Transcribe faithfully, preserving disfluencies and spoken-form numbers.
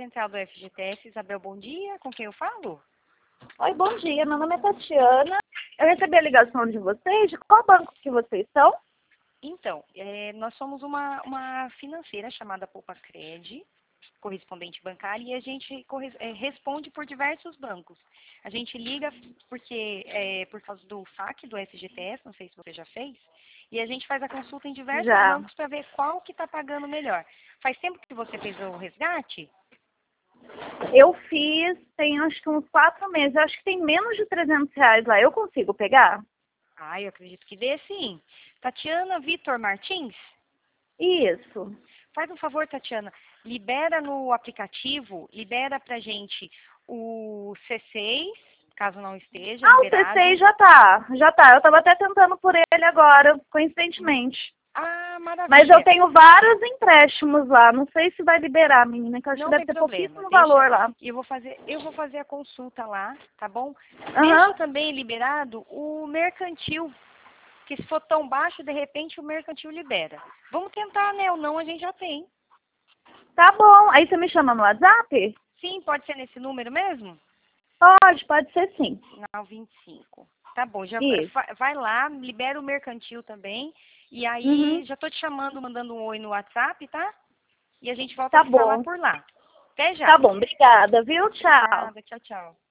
central do F G T S. Isabel, bom dia. Com quem eu falo? Oi, bom dia. Meu nome é Tatiana. Eu recebi a ligação de vocês. De qual banco que vocês são? Então, é, nós somos uma, uma financeira chamada Poupa-Cred, correspondente bancária, e a gente corre, é, responde por diversos bancos. A gente liga porque é, por causa do saque do F G T S, não sei se você já fez, e a gente faz a consulta em diversos Já. bancos para ver qual que está pagando melhor. Faz tempo que você fez o resgate? Eu fiz, tem acho que uns quatro meses. Eu acho que tem menos de trezentos reais lá. Eu consigo pegar? Ah, eu acredito que dê sim. Tatiana Vitor Martins? Isso. Faz um favor, Tatiana, libera no aplicativo, libera pra gente o C seis, caso não esteja Ah, o C liberado. seis já tá. Já tá. Eu tava até tentando por ele agora, coincidentemente. Ah, maravilha. Mas eu tenho vários empréstimos lá. Não sei se vai liberar, menina, que eu acho Não que deve tem ter problema. pouquíssimo Deixa, valor lá. eu vou fazer, eu vou fazer a consulta lá, tá bom? Aham. Deixa também liberado o mercantil, que se for tão baixo, de repente o mercantil libera. Vamos tentar, né? Ou não, a gente já tem. Tá bom. Aí você me chama no WhatsApp? Sim, pode ser nesse número mesmo? Pode, pode ser sim. Não, vinte e cinco. Tá bom, já Isso. fa- vai lá, libera o mercantil também. E aí, Uhum. já tô te chamando, mandando um oi no WhatsApp, tá? E a gente volta a Tá se falar bom. por lá. Até já. Tá bom, obrigada, viu? Tchau. Obrigada, tchau, tchau.